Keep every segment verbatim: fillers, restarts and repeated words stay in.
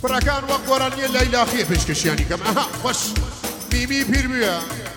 براكان وقورانية ليلى خير بيشكشياني كم أها خوش ميمي بيربيا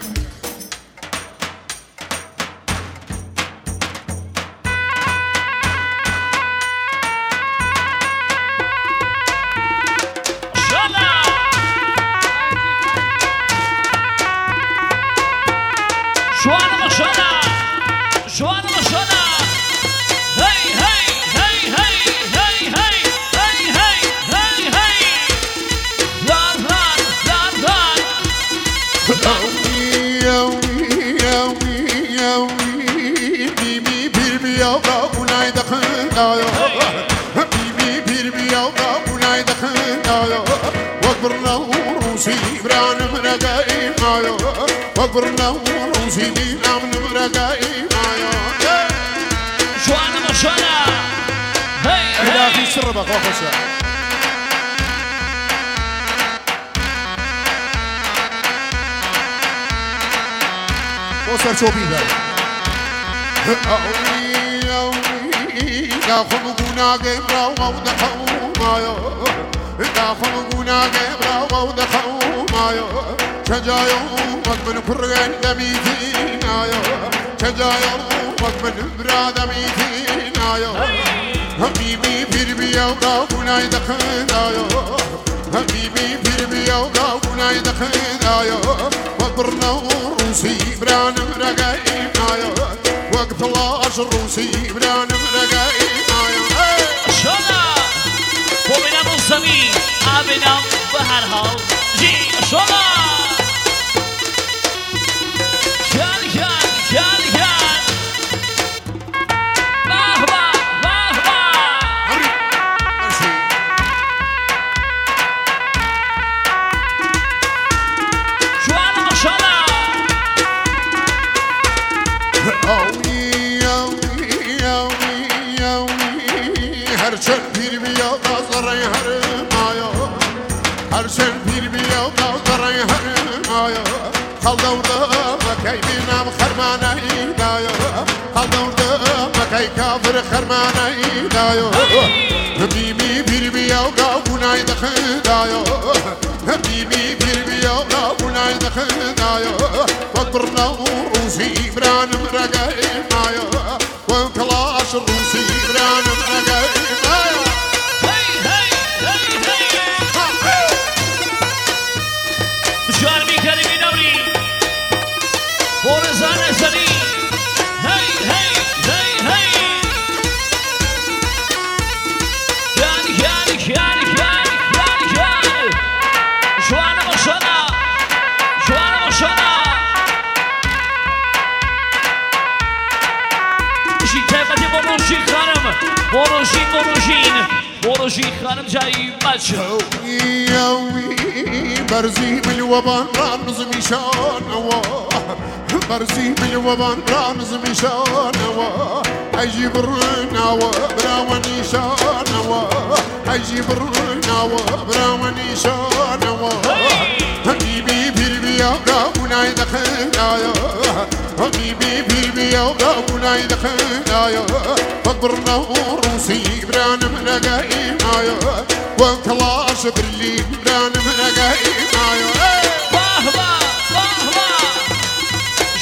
وقبرنا وروسي دينا من مرقاي مايا شوانا مشانا هي لا في سربة خوخشة وصل شو بيها أوي أوي يا خلقنا قبرا ودخو مايا يا خلقنا قبرا ودخو مايا شجايو من فرغن دميتينا يا شجايو من براد دميتينا يا حبيبي بيربيا وقاونا يدخنا يا حبيبي بيربيا وقاونا يدخنا يا وقبرنا روسي بران مرقاينا يا وقت الله الروسي بران مرقاينا يا شلا ومن الزمين أبنا بهرها جي شلا هرشن پیر بیا قاصرای هر مایا هرشن پیر بیا قاصرای هر مایا خال دورده مکای بینم خرمانه دایا خال دورده مکای کافر خرمانه دایا حبیبی پیر بیا قاونای دخدایا حبیبی پیر بیا قاونای دخدایا وقبرنا روسی برانم رقای مایا وكلاش الروسي برانم رقای بروشین بروشین بروشین خانم جایی بچه ياوي برزي بالوبان رامز مشان برزي بالوبان رامز مشان اجيب الرنا براوني شان اجيب الرنا براوني شان حبيبي بيربي يا قاونا يدخنا حبيبي بيربي يا قاونا يدخنا فقبرنا روسي برانم رقاي مايا وكلاش برلين برانم رقاي مايا واه واه